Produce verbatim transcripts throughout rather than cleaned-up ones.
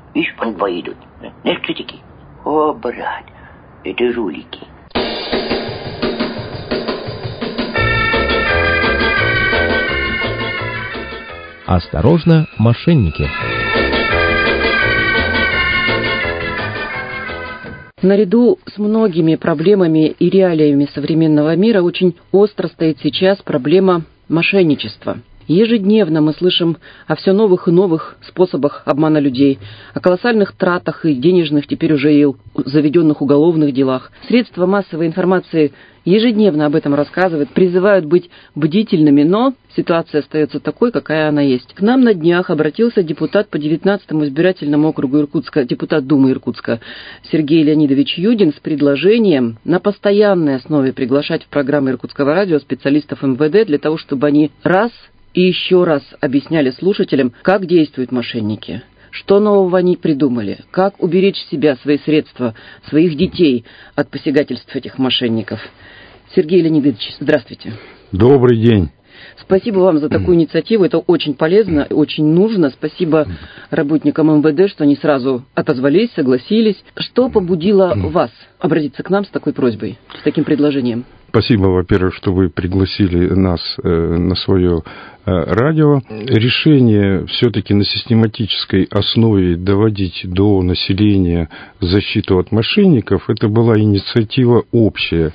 Видишь, по два идут. Знаешь, кто такие? О, брат, это жулики. Осторожно, мошенники. Наряду с многими проблемами и реалиями современного мира очень остро стоит сейчас проблема мошенничества. Ежедневно мы слышим о все новых и новых способах обмана людей, о колоссальных тратах и денежных, теперь уже и заведенных уголовных делах. Средства массовой информации ежедневно об этом рассказывают, призывают быть бдительными, но ситуация остается такой, какая она есть. К нам на днях обратился депутат по девятнадцатому избирательному округу Иркутска, депутат Думы Иркутска Сергей Леонидович Юдин с предложением на постоянной основе приглашать в программы Иркутского радио специалистов эм вэ дэ для того, чтобы они раз и еще раз объясняли слушателям, как действуют мошенники, что нового они придумали, как уберечь себя, свои средства, своих детей от посягательств этих мошенников. Сергей Леонидович, здравствуйте. Добрый день. Спасибо вам за такую инициативу, это очень полезно, очень нужно. Спасибо работникам эм вэ дэ, что они сразу отозвались, согласились. Что побудило вас обратиться к нам с такой просьбой, с таким предложением? Спасибо, во-первых, что вы пригласили нас э, на свое э, радио. Решение все-таки на систематической основе доводить до населения защиту от мошенников, это была инициатива общая.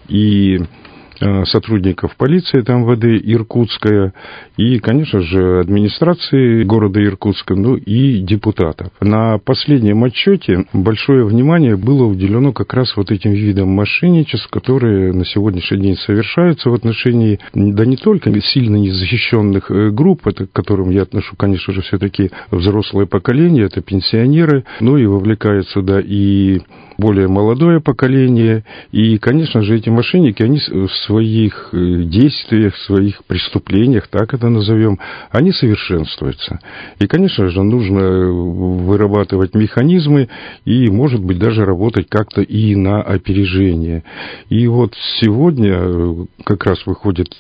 И сотрудников полиции, это эм вэ дэ Иркутская, и, конечно же, администрации города Иркутска, ну и депутатов. На последнем отчете большое внимание было уделено как раз вот этим видам мошенничеств, которые на сегодняшний день совершаются в отношении, да не только сильно незащищенных групп, это, к которым я отношу, конечно же, все-таки взрослое поколение, это пенсионеры, но и вовлекают сюда и более молодое поколение. И, конечно же, эти мошенники, они в своих действиях, в своих преступлениях, так это назовем, они совершенствуются. И, конечно же, нужно вырабатывать механизмы и, может быть, даже работать как-то и на опережение. И вот сегодня как раз выходит,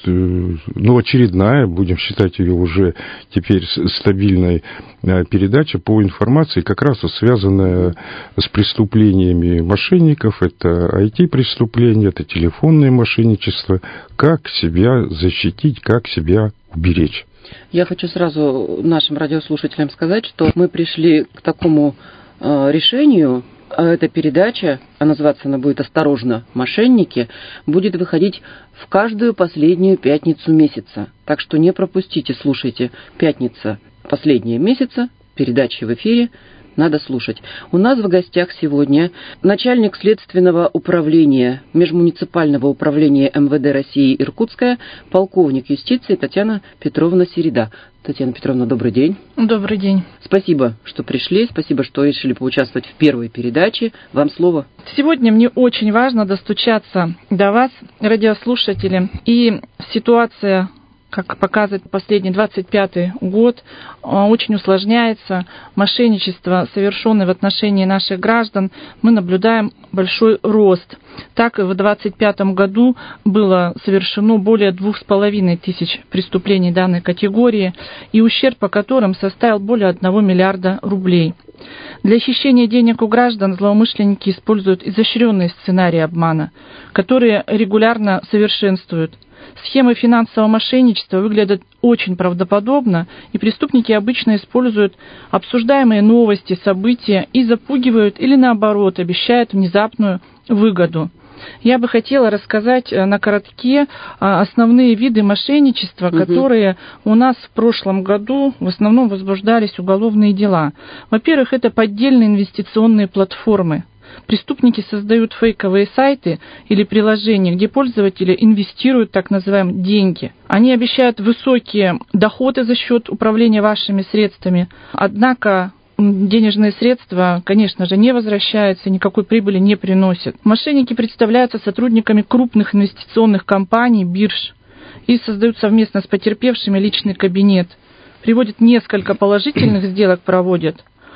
ну, очередная, будем считать ее уже теперь стабильной, передача по информации, как раз связанная с преступлениями мошенников, это ай ти-преступления, это телефонное мошенничество, как себя защитить, как себя уберечь. Я хочу сразу нашим радиослушателям сказать, что мы пришли к такому э, решению. Эта передача, а называться она будет «Осторожно, мошенники», будет выходить в каждую последнюю пятницу месяца. Так что не пропустите, слушайте. Пятница последние месяца, передачи в эфире, надо слушать. У нас в гостях сегодня начальник следственного управления, межмуниципального управления эм вэ дэ России Иркутская, полковник юстиции Татьяна Петровна Середа. Татьяна Петровна, добрый день. Добрый день. Спасибо, что пришли, спасибо, что решили поучаствовать в первой передаче. Вам слово. Сегодня мне очень важно достучаться до вас, радиослушатели, и ситуация, как показывает последний двадцать пятый год, очень усложняется. Мошенничество, совершенное в отношении наших граждан, мы наблюдаем большой рост. Так, в двадцать пятом году было совершено более двух с половиной тысяч преступлений данной категории, и ущерб по которым составил более одного миллиарда рублей. Для хищения денег у граждан злоумышленники используют изощренные сценарии обмана, которые регулярно совершенствуют. Схемы финансового мошенничества выглядят очень правдоподобно, и преступники обычно используют обсуждаемые новости, события и запугивают или, наоборот, обещают внезапную выгоду. Я бы хотела рассказать на коротке основные виды мошенничества, угу. которые у нас в прошлом году в основном возбуждались уголовные дела. Во-первых, это поддельные инвестиционные платформы. Преступники создают фейковые сайты или приложения, где пользователи инвестируют так называемые деньги. Они обещают высокие доходы за счет управления вашими средствами, однако денежные средства, конечно же, не возвращаются, никакой прибыли не приносят. Мошенники представляются сотрудниками крупных инвестиционных компаний, бирж и создают совместно с потерпевшими личный кабинет. Приводят несколько положительных сделок, проводят,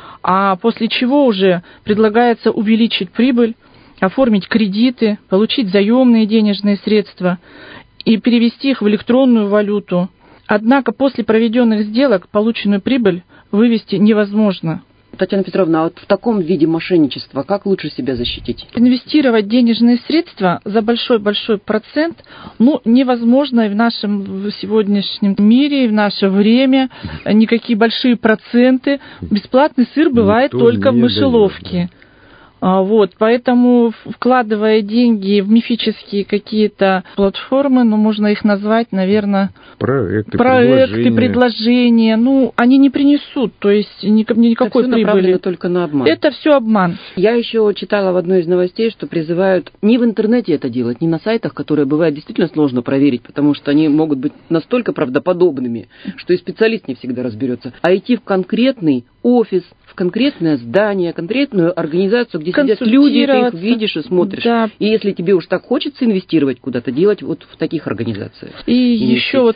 а после чего уже предлагается увеличить прибыль, оформить кредиты, получить заемные денежные средства и перевести их в электронную валюту. Однако после проведенных сделок полученную прибыль вывести невозможно. Татьяна Петровна, а вот в таком виде мошенничества как лучше себя защитить? Инвестировать денежные средства за большой-большой процент, ну, невозможно и в нашем сегодняшнем мире, и в наше время. Никакие большие проценты. Бесплатный сыр бывает Никто только в мышеловке. Дает, да. Вот, поэтому, вкладывая деньги в мифические какие-то платформы, ну, можно их назвать, наверное, проекты, проекты предложения. предложения, ну, они не принесут, то есть никакой это прибыли. Только на обман. Это все обман. Я еще читала в одной из новостей, что призывают не в интернете это делать, не на сайтах, которые бывает действительно сложно проверить, потому что они могут быть настолько правдоподобными, что и специалист не всегда разберется, а идти в конкретный офис, в конкретное здание, конкретную организацию, где сидят люди, ты их видишь и смотришь. Да. И если тебе уж так хочется инвестировать куда-то, делать вот в таких организациях. И еще вот,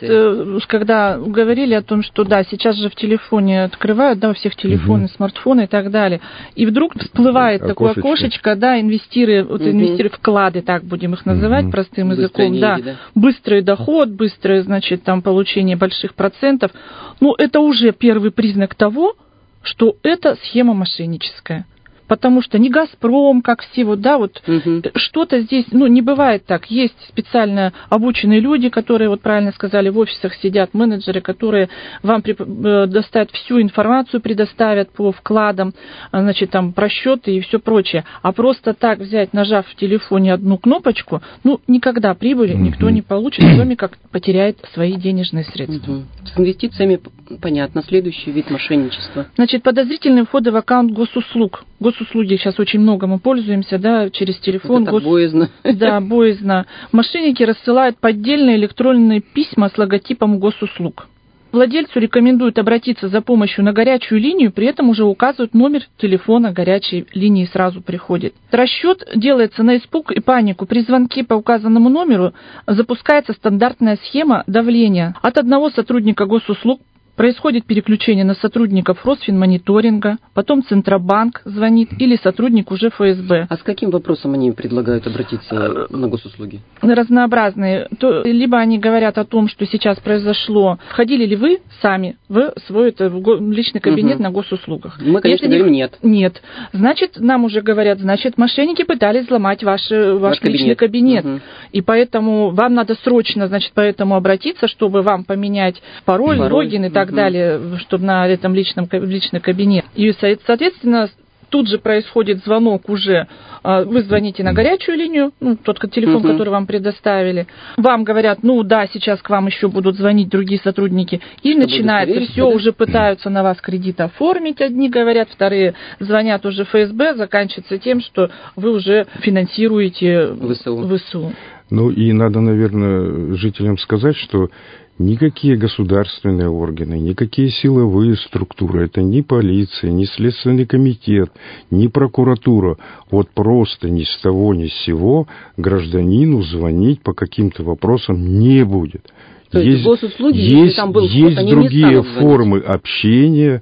когда говорили о том, что да, сейчас же в телефоне открывают, да, у всех телефоны, угу. смартфоны и так далее, и вдруг всплывает окошечко. такое окошечко, да, инвестируй, вот, угу. инвестируй вклады, так будем их называть угу. простым языком, деньги, да, да, быстрый доход, быстрое, значит, там, получение больших процентов. Ну, это уже первый признак того, что это схема мошенническая. Потому что не «Газпром», как все, вот, да, вот угу. что-то здесь, ну, не бывает так. Есть специально обученные люди, которые, вот правильно сказали, в офисах сидят, менеджеры, которые вам доставят всю информацию, предоставят по вкладам, значит, там, просчеты и все прочее. А просто так взять, нажав в телефоне одну кнопочку, ну, никогда прибыли угу. никто не получит, кроме как потеряет свои денежные средства. Угу. С инвестициями понятно. Следующий вид мошенничества. Значит, подозрительные входы в аккаунт госуслуг. Госуслуги сейчас очень много мы пользуемся, да, через телефон. Это Гос... боязно. Да, боязно. Мошенники рассылают поддельные электронные письма с логотипом госуслуг. Владельцу рекомендуют обратиться за помощью на горячую линию, при этом уже указывают номер телефона горячей линии, сразу приходит. Расчет делается на испуг и панику. При звонке по указанному номеру запускается стандартная схема давления. От одного сотрудника госуслуг происходит переключение на сотрудников Росфинмониторинга, потом Центробанк звонит или сотрудник уже эф эс бэ. А с каким вопросом они предлагают обратиться на госуслуги? Разнообразные. То, либо они говорят о том, что сейчас произошло. Входили ли вы сами в свой это, в личный кабинет угу. на госуслугах? Мы, конечно, Если говорим нет. Нет. Значит, нам уже говорят, значит, мошенники пытались взломать ваш, ваш, ваш личный кабинет. кабинет. Угу. И поэтому вам надо срочно, значит, поэтому обратиться, чтобы вам поменять пароль, пароль. логин и так так далее, чтобы на этом личном, личный кабинет. И, соответственно, тут же происходит звонок уже. Вы звоните на горячую линию, ну, тот телефон, uh-huh. который вам предоставили. Вам говорят, ну да, сейчас к вам еще будут звонить другие сотрудники. И Что начинается все, да? уже пытаются на вас кредит оформить. Одни говорят, вторые звонят уже в эф эс бэ. Заканчивается тем, что вы уже финансируете вэ эс у. Ну и надо, наверное, жителям сказать, что никакие государственные органы, никакие силовые структуры, это ни полиция, ни Следственный комитет, ни прокуратура, вот просто ни с того ни с сего гражданину звонить по каким-то вопросам не будет. То есть, есть госуслуги, есть, если там был вход, есть они другие формы общения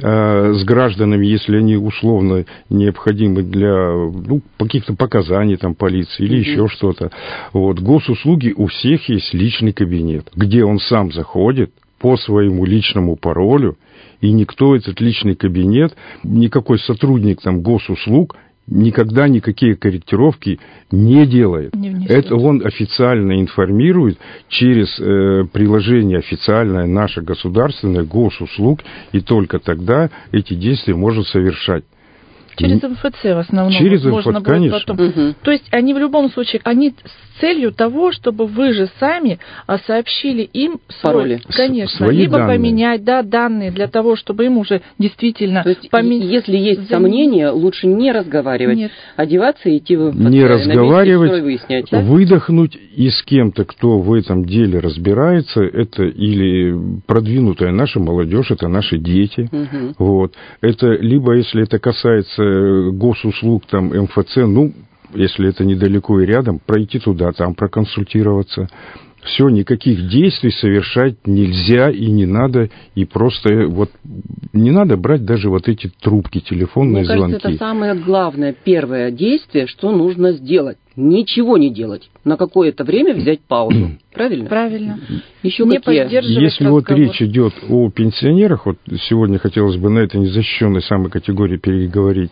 с гражданами, если они условно необходимы для ну, каких-то показаний там, полиции или mm-hmm. еще что-то. Вот. Госуслуги у всех есть личный кабинет, где он сам заходит по своему личному паролю, и никто этот личный кабинет, никакой сотрудник там, госуслуг никогда никакие корректировки не делает. Не Это он официально информирует через э, приложение официальное наше государственное госуслуг, и только тогда эти действия может совершать. Через эм эф цэ в основном. Через эм эф цэ, можно конечно. Потом. Угу. То есть они в любом случае, они с целью того, чтобы вы же сами сообщили им пароли. Свой, конечно, свои либо данные. поменять да, данные для того, чтобы им уже действительно... То есть, помен... если есть Зам... сомнения, лучше не разговаривать, Нет. одеваться и идти в Не разговаривать, выяснять, да? выдохнуть, и с кем-то, кто в этом деле разбирается, это или продвинутая наша молодежь, это наши дети. Угу. Вот. Это либо, если это касается госуслуг, там, эм эф цэ, ну, если это недалеко и рядом, пройти туда, там проконсультироваться. Все, никаких действий совершать нельзя и не надо, и просто вот не надо брать даже вот эти трубки, телефонные звонки. Мне звонки. кажется, это самое главное, первое действие, что нужно сделать. ничего не делать, на какое-то время взять паузу. Правильно? Правильно. Еще не какие? поддерживать Если разговор. вот речь идет о пенсионерах, вот сегодня хотелось бы на этой незащищенной самой категории переговорить,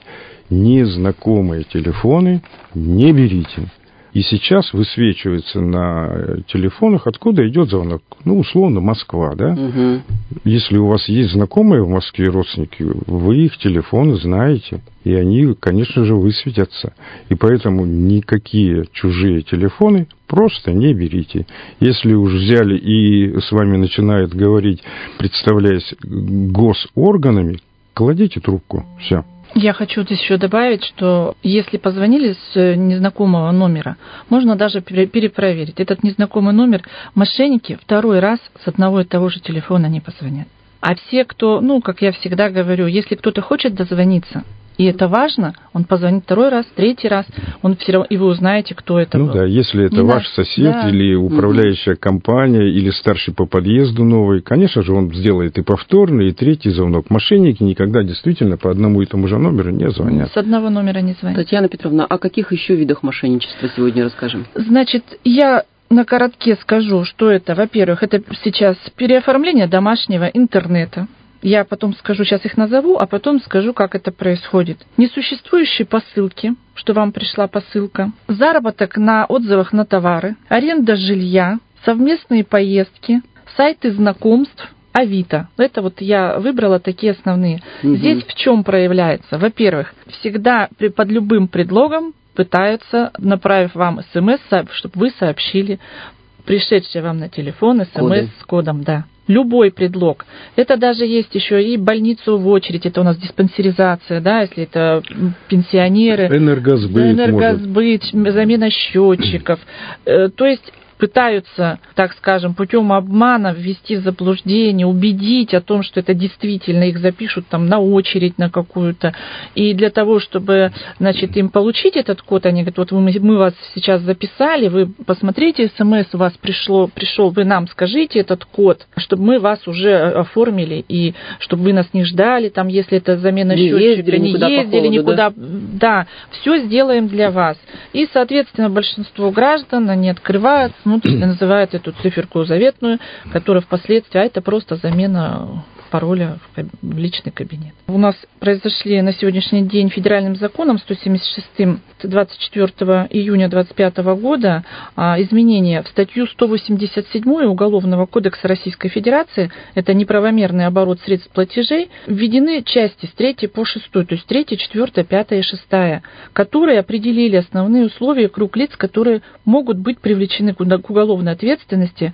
незнакомые телефоны не берите. И сейчас высвечивается на телефонах, откуда идет звонок. Ну, условно, Москва, да? Угу. Если у вас есть знакомые в Москве родственники, вы их телефоны знаете, и они, конечно же, высветятся. И поэтому никакие чужие телефоны просто не берите. Если уж взяли и с вами начинают говорить, представляясь госорганами, кладите трубку. Все. Я хочу здесь еще добавить, что если позвонили с незнакомого номера, можно даже перепроверить. Этот незнакомый номер мошенники второй раз с одного и того же телефона не позвонят. А все, кто, ну, как я всегда говорю, если кто-то хочет дозвониться, и это важно, он позвонит второй раз, третий раз, он все равно, и вы узнаете, кто это ну был. Да, если это Не ваш наш, сосед да. или управляющая угу. компания, или старший по подъезду новый, конечно же, он сделает и повторный, и третий звонок. Мошенники никогда действительно по одному и тому же номеру не звонят. С одного номера не звонят. Татьяна Петровна, о каких еще видах мошенничества сегодня расскажем? Значит, я на коротке скажу, что это. Во-первых, это сейчас переоформление домашнего интернета. Я потом скажу, сейчас их назову, а потом скажу, как это происходит. Несуществующие посылки, что вам пришла посылка, заработок на отзывах на товары, аренда жилья, совместные поездки, сайты знакомств, Авито. Это вот я выбрала такие основные. Угу. Здесь в чем проявляется? Во-первых, всегда под любым предлогом пытаются, направив вам смс, чтобы вы сообщили пришедшие вам на телефон смс с кодом, да. Любой предлог. Это даже есть еще и больницу в очередь, это у нас диспансеризация, да, если это пенсионеры. Энергосбыт. Энергосбыт, может. Замена счетчиков. То есть пытаются, так скажем, путем обмана ввести в заблуждение, убедить о том, что это действительно их запишут там на очередь на какую-то. И для того, чтобы, значит, им получить этот код, они говорят, вот мы, мы вас сейчас записали, вы посмотрите, смс у вас пришло, пришел, вы нам скажите этот код, чтобы мы вас уже оформили, и чтобы вы нас не ждали, там, если это замена не счетчика, ездили, не никуда ездили по холоду, никуда. Да? да, все сделаем для вас. И, соответственно, большинство граждан, они открывают, смотрят и называют эту циферку заветную, которая впоследствии, а это просто замена пароля в личный кабинет. У нас произошли на сегодняшний день федеральным законом сто семьдесят шестым двадцать четвёртого июня двадцать пятого года изменения в статью сто восемьдесят семь Уголовного кодекса Российской Федерации, это неправомерный оборот средств платежей, введены части с третьей по шестую, то есть третья, четвёртая, пятая и шестая, которые определили основные условия и круг лиц, которые могут быть привлечены к уголовной ответственности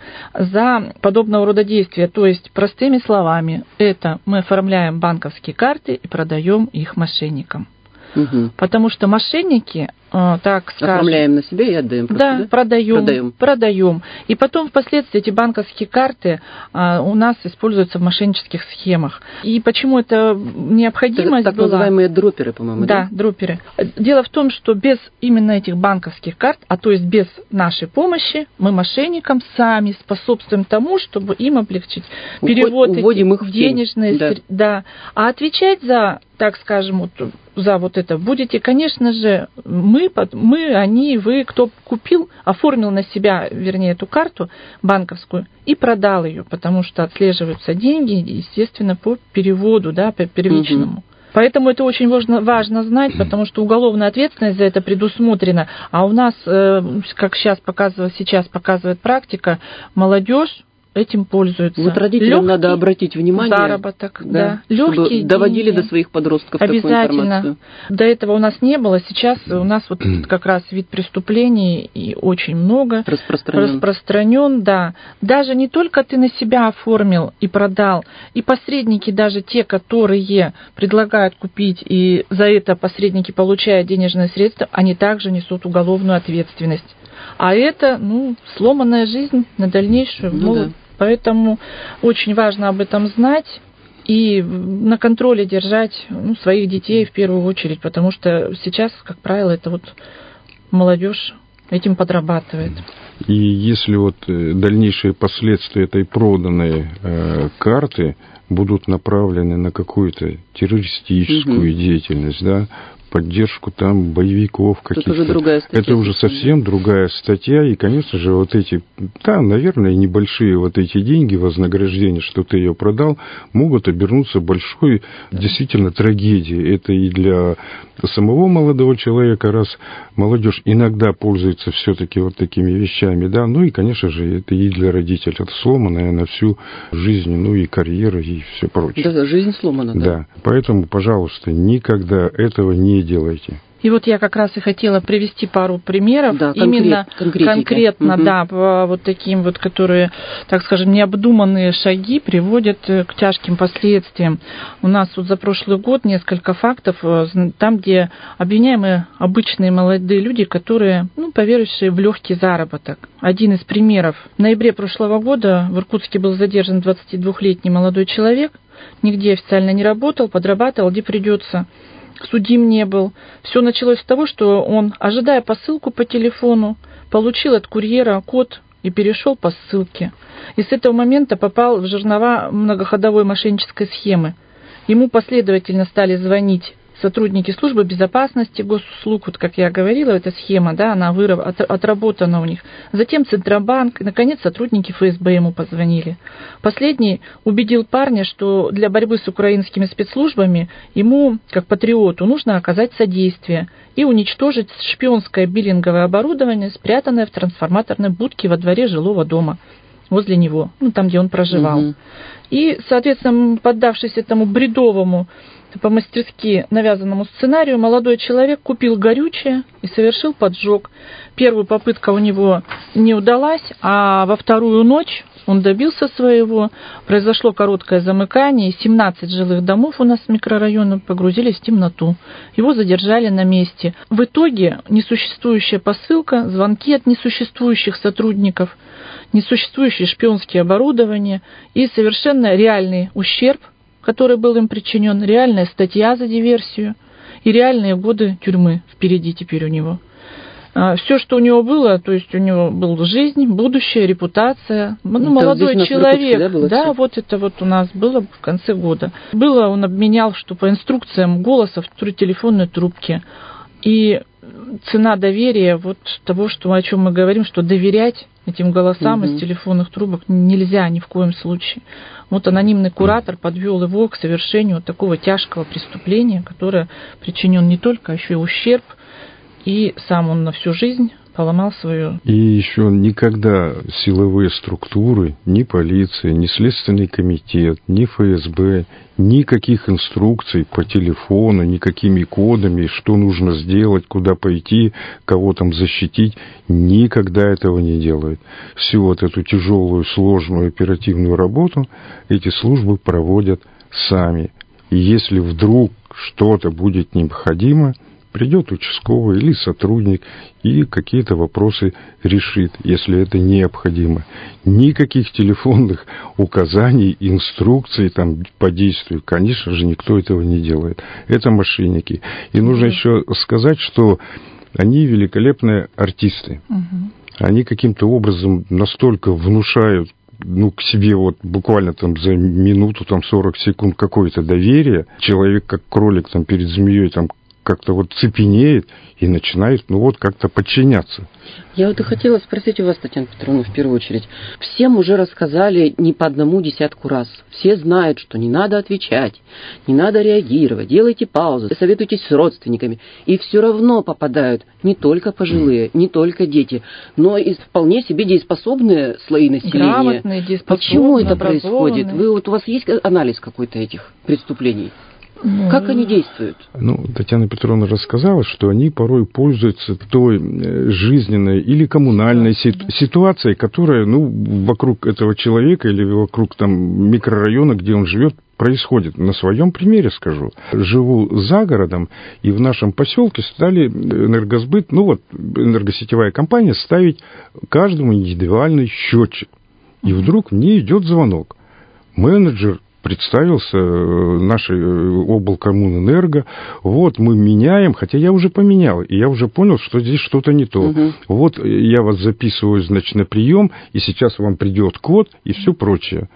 за подобного рода действия. То есть, простыми словами, это мы оформляем банковские карты и продаем их мошенникам. Угу. Потому что мошенники, так скажем... Оформляем на себя и отдаем просто, да, да? продаем, продаем. продаем. И потом впоследствии эти банковские карты у нас используются в мошеннических схемах. И почему это необходимость так, так была... называемые дроперы, по-моему, да? Да, дроперы. Дело в том, что без именно этих банковских карт, а то есть без нашей помощи, мы мошенникам сами способствуем тому, чтобы им облегчить перевод Уводим этих денежные... Да. да. А отвечать за, так скажем, вот, за вот это будете, конечно же, мы, мы, они, вы, кто купил, оформил на себя, вернее, эту карту банковскую и продал ее, потому что отслеживаются деньги, естественно, по переводу, да, по первичному. Угу. Поэтому это очень важно, важно знать, потому что уголовная ответственность за это предусмотрена. А у нас, как сейчас показывает, сейчас показывает практика, молодежь этим пользуются. Вот родителям легкий надо обратить внимание. Заработок, да. да Легкие доводили деньги. До своих подростков такую информацию. До этого у нас не было. Сейчас у нас вот как раз вид преступлений и очень много. Распространен. Распространен, да. Даже не только ты на себя оформил и продал, и посредники, даже те, которые предлагают купить, и за это посредники получают денежные средства, они также несут уголовную ответственность. А это, ну, сломанная жизнь на дальнейшую. Ну, да. Поэтому очень важно об этом знать и на контроле держать ну, своих детей в первую очередь, потому что сейчас, как правило, это вот молодежь этим подрабатывает. И если вот дальнейшие последствия этой проданной э, карты будут направлены на какую-то террористическую угу. деятельность, да, поддержку там боевиков каких-то. Это уже другая статья. Это уже совсем другая статья, и, конечно же, вот эти, да, наверное, небольшие вот эти деньги, вознаграждения, что ты ее продал, могут обернуться большой, действительно, трагедией. Это и для самого молодого человека, раз молодежь иногда пользуется все-таки вот такими вещами, да, ну и, конечно же, это и для родителей. Это сломанная на всю жизнь, ну и карьера, и все прочее. Да, жизнь сломана, да. Да, поэтому, пожалуйста, никогда этого не делайте. И вот я как раз и хотела привести пару примеров, да, именно конкрет, конкретно, угу. да, по вот таким вот, которые, так скажем, необдуманные шаги приводят к тяжким последствиям. У нас вот за прошлый год несколько фактов, там, где обвиняемые обычные молодые люди, которые, ну, поверившие в легкий заработок. Один из примеров. В ноябре прошлого года в Иркутске был задержан двадцатидвухлетний молодой человек, нигде официально не работал, подрабатывал, где придется. Судим не был. Все началось с того, что он, ожидая посылку по телефону, получил от курьера код и перешел по ссылке. И с этого момента попал в жернова многоходовой мошеннической схемы. Ему последовательно стали звонить сотрудники службы безопасности госуслуг, вот как я говорила, эта схема, да, она выраб, от, отработана у них. Затем Центробанк, и, наконец, сотрудники эф эс бэ ему позвонили. Последний убедил парня, что для борьбы с украинскими спецслужбами ему, как патриоту, нужно оказать содействие и уничтожить шпионское биллинговое оборудование, спрятанное в трансформаторной будке во дворе жилого дома возле него, ну, там, где он проживал. Угу. И, соответственно, поддавшись этому бредовому, по-мастерски навязанному сценарию, молодой человек купил горючее и совершил поджог. Первая попытка у него не удалась, а во вторую ночь он добился своего. Произошло короткое замыкание, и семнадцать жилых домов у нас в микрорайоне погрузились в темноту. Его задержали на месте. В итоге несуществующая посылка, звонки от несуществующих сотрудников, несуществующее шпионское оборудование и совершенно реальный ущерб, который был им причинен, реальная статья за диверсию и реальные годы тюрьмы впереди теперь у него. Все, что у него было, то есть у него была жизнь, будущее, репутация. Ну, молодой человек, да, было да вот это вот у нас было в конце года. Было, он обменял, что по инструкциям голосов в телефонной трубке. И цена доверия, вот того, что, о чем мы говорим, что доверять этим голосам угу. из телефонных трубок нельзя ни в коем случае. Вот анонимный куратор подвел его к совершению такого тяжкого преступления, которое причинен не только, а еще и ущерб, и сам он на всю жизнь поломал свою... И еще никогда силовые структуры, ни полиция, ни Следственный комитет, ни эф эс бэ, никаких инструкций по телефону, никакими кодами, что нужно сделать, куда пойти, кого там защитить, никогда этого не делают. Всю вот эту тяжелую, сложную оперативную работу эти службы проводят сами. И если вдруг что-то будет необходимо, придет участковый или сотрудник и какие-то вопросы решит, если это необходимо. Никаких телефонных указаний, инструкций там, по действию, конечно же, никто этого не делает. Это мошенники. И нужно угу. еще сказать, что они великолепные артисты. Угу. Они каким-то образом настолько внушают ну, к себе вот буквально там за минуту, там сорок секунд какое-то доверие. Человек, как кролик там перед змеей, там как-то вот цепенеет и начинает, ну вот, как-то подчиняться. Я вот и хотела спросить у вас, Татьяна Петровна, в первую очередь. Всем уже рассказали не по одному десятку раз. Все знают, что не надо отвечать, не надо реагировать, делайте паузу, советуйтесь с родственниками. И все равно попадают не только пожилые, не только дети, но и вполне себе дееспособные слои населения. Грамотные, дееспособные, почему это происходит? Вы, вот, у вас есть анализ какой-то этих преступлений? Как они действуют? Ну, Татьяна Петровна рассказала, что они порой пользуются той жизненной или коммунальной ситуацией, которая, ну, вокруг этого человека или вокруг там микрорайона, где он живет, происходит. На своем примере скажу. Живу за городом, и в нашем поселке стали энергосбыт, ну вот, энергосетевая компания ставить каждому индивидуальный счетчик. И вдруг мне идет звонок. Менеджер представился нашей облкоммунэнерго. Вот мы меняем, хотя я уже поменял, и я уже понял, что здесь что-то не то. Угу. Вот я вас записываю, значит, на прием, и сейчас вам придет код и все прочее.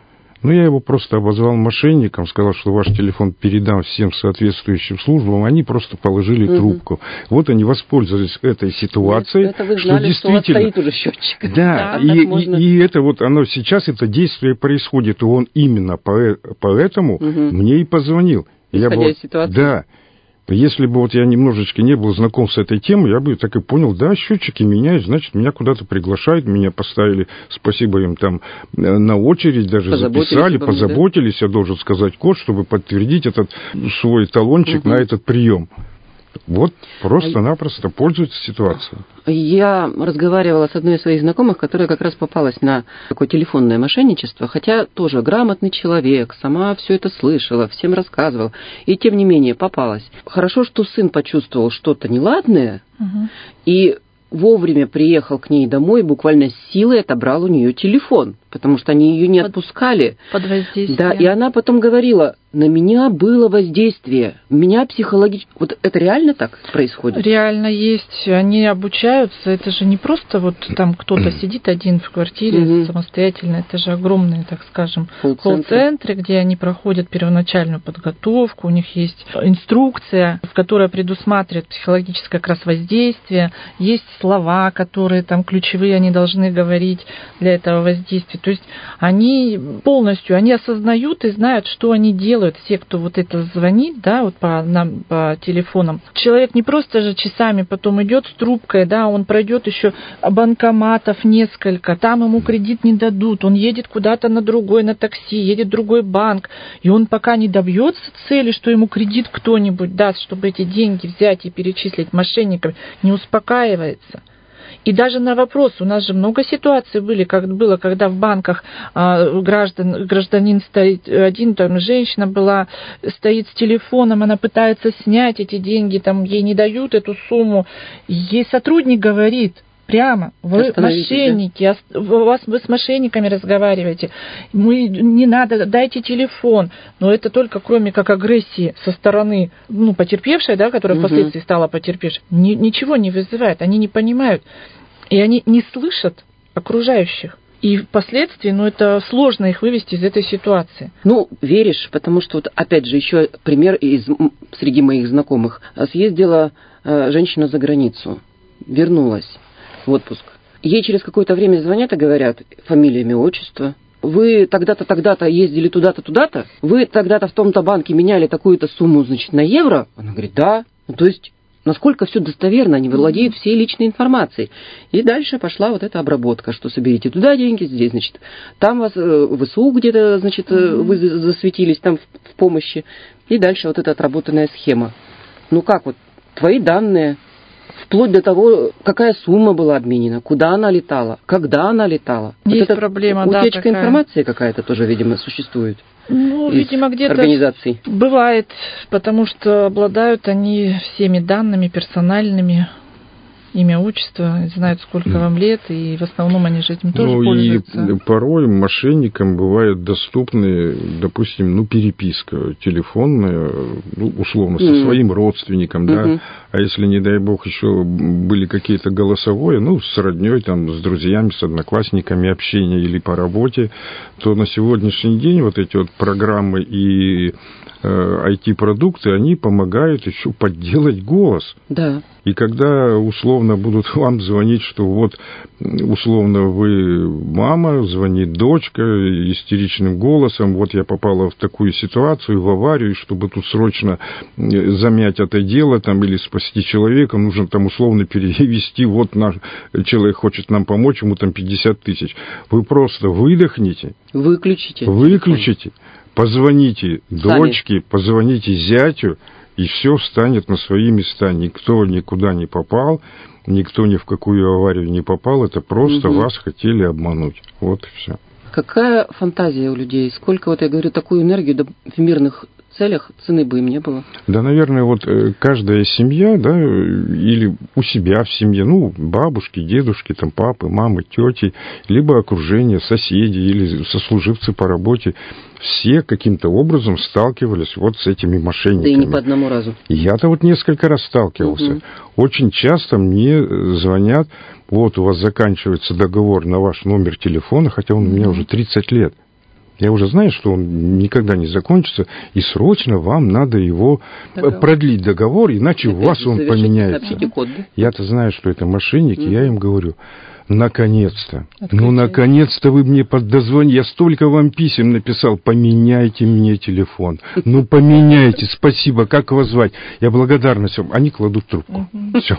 Ну, я его просто обозвал мошенником, сказал, что ваш телефон передам всем соответствующим службам, они просто положили угу. трубку. Вот они воспользовались этой ситуацией. Это вы знали, что действительно... что у вас стоит уже счетчик. Да, да и, можно... и, и это вот оно сейчас, это действие происходит, и он именно по, поэтому угу. мне и позвонил. Исходя я был... из ситуации. Да. Если бы вот я немножечко не был знаком с этой темой, я бы так и понял, да, счетчики меняют, значит, меня куда-то приглашают, меня поставили, спасибо им там, на очередь даже записали, позаботились, да? Я должен сказать код, чтобы подтвердить этот свой талончик угу. на этот прием. Вот просто-напросто пользуются ситуацией. Я разговаривала с одной из своих знакомых, которая как раз попалась на такое телефонное мошенничество, хотя тоже грамотный человек, сама все это слышала, всем рассказывала, и тем не менее попалась. Хорошо, что сын почувствовал что-то неладное, угу. и вовремя приехал к ней домой, буквально с силой отобрал у нее телефон, потому что они ее не отпускали. Под воздействием. Да, и она потом говорила, на меня было воздействие, меня психологически... Вот это реально так происходит? Реально есть. Они обучаются. Это же не просто вот там кто-то сидит один в квартире угу. самостоятельно. Это же огромные, так скажем, колл-центры, где они проходят первоначальную подготовку. У них есть инструкция, в которой предусматривает психологическое как раз воздействие. Есть слова, которые там ключевые они должны говорить для этого воздействия. То есть они полностью, они осознают и знают, что они делают. Все, кто вот это звонит, да, вот по, нам, по телефонам. Человек не просто же часами потом идет с трубкой, да, он пройдет еще банкоматов несколько, там ему кредит не дадут, он едет куда-то на другой, на такси, едет в другой банк, и он пока не добьется цели, что ему кредит кто-нибудь даст, чтобы эти деньги взять и перечислить мошенникам, не успокаивается. И даже на вопрос, у нас же много ситуаций были, как было, когда в банках а, граждан, гражданин стоит, один, там женщина была, стоит с телефоном, она пытается снять эти деньги, там ей не дают эту сумму. Ей сотрудник говорит прямо, вы мошенники, да? у вас, вы с мошенниками разговариваете, мы, не надо, дайте телефон. Но это только кроме как агрессии со стороны, ну, потерпевшей, да, которая угу. впоследствии стала потерпевшей, ни, ничего не вызывает, они не понимают. И они не слышат окружающих. И впоследствии, ну, это сложно их вывести из этой ситуации. Ну, веришь, потому что, вот, опять же, еще пример из, среди моих знакомых. Съездила э, женщина за границу, вернулась в отпуск. Ей через какое-то время звонят и говорят фамилия, имя, отчество. Вы тогда-то, тогда-то ездили туда-то, туда-то? Вы тогда-то в том-то банке меняли такую-то сумму, значит, на евро? Она говорит, да. Ну, то есть... Насколько все достоверно, они владеют всей личной информацией. И дальше пошла вот эта обработка, что соберите туда деньги, здесь, значит, там вас в ВСУ где-то, значит, вы засветились там в помощи. И дальше вот эта отработанная схема. Ну как вот, твои данные, вплоть до того, какая сумма была обменена, куда она летала, когда она летала. Есть вот проблема, да, утечка такая. Информации какая-то тоже, видимо, существует. Ну, видимо, где-то организаций. Бывает, потому что обладают они всеми данными персональными, имя, отчество, знают, сколько вам лет, и в основном они же этим тоже ну, пользуются. И порой мошенникам бывает доступны, допустим, ну, переписка телефонная, ну, условно, со mm. своим родственником, mm-hmm. да, а если, не дай бог, еще были какие-то голосовые, ну, с родней, там, с друзьями, с одноклассниками общение или по работе, то на сегодняшний день вот эти вот программы и э, ай ти-продукты, они помогают еще подделать голос. Да. И когда условно будут вам звонить, что вот условно вы мама, звонит дочка истеричным голосом, вот я попала в такую ситуацию, в аварию, чтобы тут срочно замять это дело там, или спасти человека, нужно там условно перевести, вот наш человек хочет нам помочь, ему там пятьдесят тысяч. Вы просто выдохните. Выключите. Выключите. Позвоните Сами. дочке, позвоните зятю, и все встанет на свои места. Никто никуда не попал, никто ни в какую аварию не попал. Это просто угу. вас хотели обмануть. Вот и все. Какая фантазия у людей? Сколько, вот я говорю, такую энергию, да, в мирных целях цены бы им не было. Да, наверное, вот каждая семья, да, или у себя в семье, ну, бабушки, дедушки, там, папы, мамы, тети, либо окружение, соседи или сослуживцы по работе, все каким-то образом сталкивались вот с этими мошенниками. Да и не по одному разу. Я-то вот несколько раз сталкивался. Угу. Очень часто мне звонят, вот у вас заканчивается договор на ваш номер телефона, хотя он у меня уже тридцать лет. Я уже знаю, что он никогда не закончится, и срочно вам надо его договор. продлить договор, иначе это у вас он поменяется. Код, да? Я-то знаю, что это мошенники, mm-hmm. я им говорю, наконец-то, Открытие. ну, наконец-то вы мне подозвонили, я столько вам писем написал, поменяйте мне телефон, ну, поменяйте, спасибо, как вас звать, я благодарна всем, они кладут трубку, все.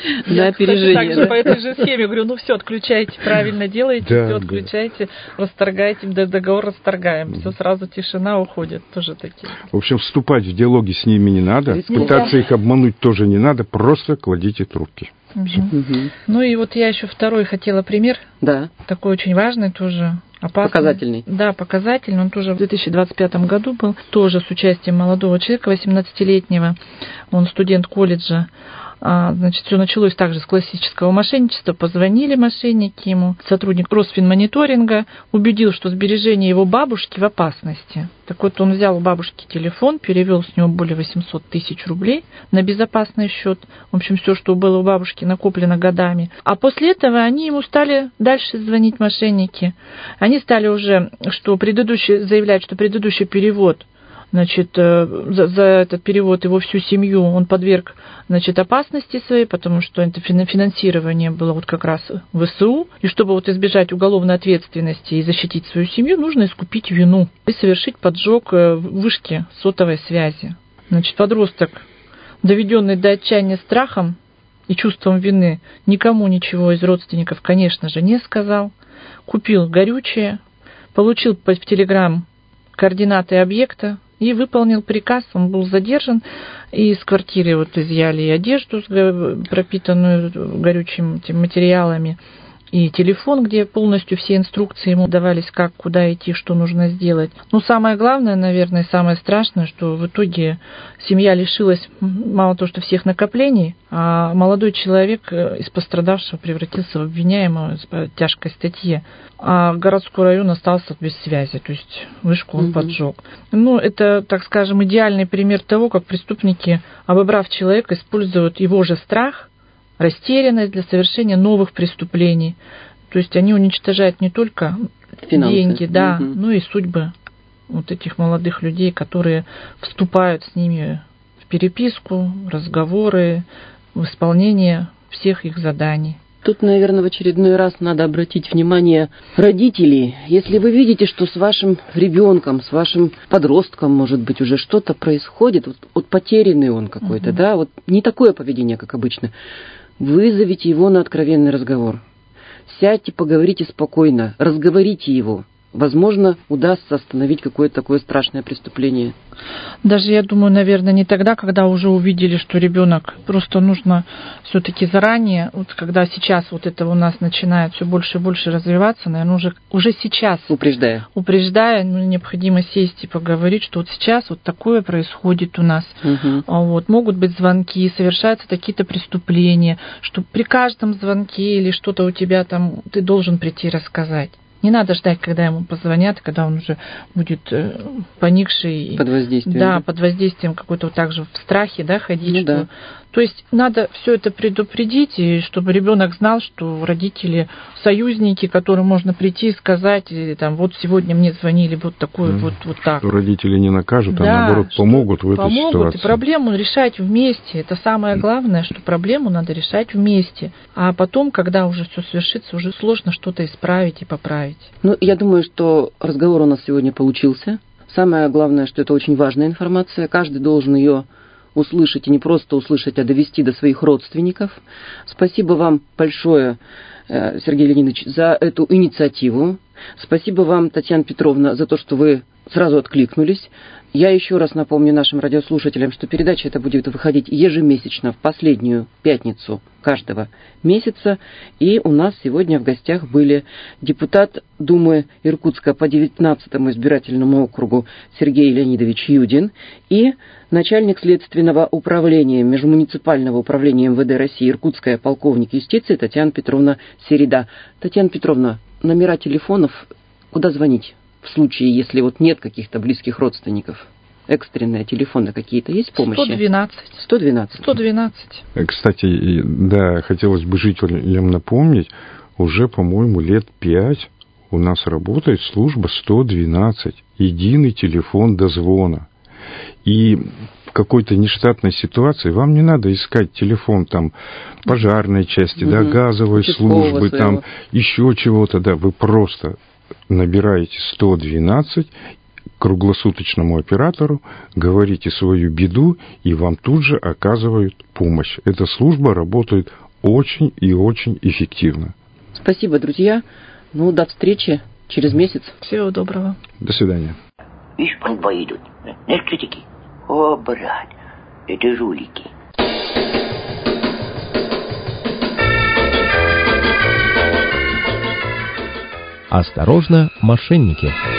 Я, кстати, также по этой же схеме говорю, ну, все, отключайте, правильно делаете, все, отключайте, расторгайте, договор расторгаем, все, сразу тишина, уходит, тоже такие. В общем, вступать в диалоги с ними не надо, пытаться их обмануть тоже не надо, просто кладите трубки. Угу. Угу. Ну и вот я еще второй хотела пример. Да. Такой очень важный тоже. Опасный. Показательный. Да, показательный. Он тоже в две тысячи двадцать пятом году был. Тоже с участием молодого человека, восемнадцатилетнего. Он студент колледжа. Значит, все началось также с классического мошенничества. Позвонили мошенники ему. Сотрудник Росфинмониторинга убедил, что сбережения его бабушки в опасности. Так вот, он взял у бабушки телефон, перевел с него более восемьсот тысяч рублей на безопасный счет. В общем, все, что было у бабушки, накоплено годами. А после этого они ему стали дальше звонить, мошенники. Они стали уже, что предыдущий, заявлять, что предыдущий перевод, значит, за, за этот перевод его всю семью он подверг, значит, опасности своей, потому что это финансирование было вот как раз в ВСУ, и чтобы вот избежать уголовной ответственности и защитить свою семью, нужно искупить вину и совершить поджог вышки сотовой связи. Значит, подросток, доведенный до отчаяния страхом и чувством вины, никому ничего из родственников, конечно же, не сказал, купил горючее, получил в Телеграм координаты объекта, и выполнил приказ, он был задержан, и из квартиры вот изъяли и одежду, пропитанную горючими материалами, и телефон, где полностью все инструкции ему давались, как, куда идти, что нужно сделать. Но самое главное, наверное, самое страшное, что в итоге семья лишилась мало того, что всех накоплений, а молодой человек из пострадавшего превратился в обвиняемого в тяжкой статье, а городской район остался без связи, то есть вышку он угу. поджег. Ну, это, так скажем, идеальный пример того, как преступники, обобрав человека, используют его же страх, растерянность для совершения новых преступлений. То есть они уничтожают не только финансы, деньги, да, угу. но и судьбы вот этих молодых людей, которые вступают с ними в переписку, разговоры, в исполнение всех их заданий. Тут, наверное, в очередной раз надо обратить внимание родителей. Если вы видите, что с вашим ребенком, с вашим подростком, может быть, уже что-то происходит, вот, вот потерянный он какой-то, угу. да, вот не такое поведение, как обычно, вызовите его на откровенный разговор. Сядьте, поговорите спокойно, разговорите его. Возможно, удастся остановить какое-то такое страшное преступление. Даже, я думаю, наверное, не тогда, когда уже увидели, что ребенок, просто нужно все-таки заранее, вот когда сейчас вот это у нас начинает все больше и больше развиваться, наверное, уже, уже сейчас. Упреждая. Упреждая, ну, необходимо сесть и поговорить, что вот сейчас вот такое происходит у нас. Угу. Вот, могут быть звонки, совершаются какие-то преступления, что при каждом звонке или что-то у тебя там, ты должен прийти рассказать. Не надо ждать, когда ему позвонят, когда он уже будет поникший. Под воздействием. Да, под воздействием какой-то вот так же в страхе, да, ходить. Ну, что... да. То есть надо все это предупредить, и чтобы ребенок знал, что родители союзники, к которым можно прийти и сказать, и, там, вот сегодня мне звонили вот такое, mm. вот, вот так. Что родители не накажут, да, а наоборот помогут в этой помогут, ситуации. Помогут, и проблему решать вместе. Это самое главное, что проблему надо решать вместе. А потом, когда уже все свершится, уже сложно что-то исправить и поправить. Ну, я думаю, что разговор у нас сегодня получился. Самое главное, что это очень важная информация. Каждый должен ее услышать, и не просто услышать, а довести до своих родственников. Спасибо вам большое, Сергей Леонидович, за эту инициативу. Спасибо вам, Татьяна Петровна, за то, что вы сразу откликнулись. Я еще раз напомню нашим радиослушателям, что передача эта будет выходить ежемесячно в последнюю пятницу каждого месяца. И у нас сегодня в гостях были депутат Думы Иркутска по девятнадцатому избирательному округу Сергей Леонидович Юдин и начальник следственного управления Межмуниципального управления эм вэ дэ России Иркутская полковник юстиции Татьяна Петровна Середа. Татьяна Петровна, номера телефонов, куда звонить? В случае, если вот нет каких-то близких родственников, экстренные телефоны какие-то есть помощи? сто двенадцать. сто двенадцать. сто двенадцать. Кстати, да, хотелось бы жителям напомнить, уже, по-моему, лет пять у нас работает служба сто двенадцать, единый телефон дозвона. И в какой-то нештатной ситуации вам не надо искать телефон там пожарной части, угу. да, газовой службы, своего. Там еще чего-то, да, вы просто набираете сто двенадцать круглосуточному оператору, говорите свою беду, и вам тут же оказывают помощь. Эта служба работает очень и очень эффективно. Спасибо, друзья. Ну, до встречи через месяц. Всего доброго. До свидания. Видишь, по два идут. Наркотики. О, брат, это жулики. Осторожно, мошенники.